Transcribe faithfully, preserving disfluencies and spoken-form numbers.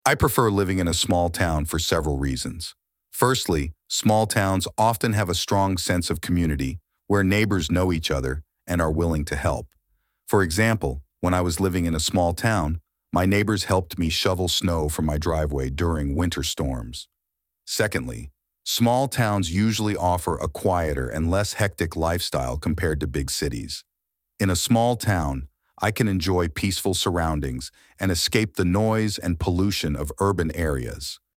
I prefer living in a small town for several reasons. Firstly, small towns often have a strong sense of community where neighbors know each other and are willing to help. For example, when I was living in a small town, my neighbors helped me shovel snow from my driveway during winter storms. Secondly, small towns usually offer a quieter and less hectic lifestyle compared to big cities. In a small town, I can enjoy peaceful surroundings and escape the noise and pollution of urban areas.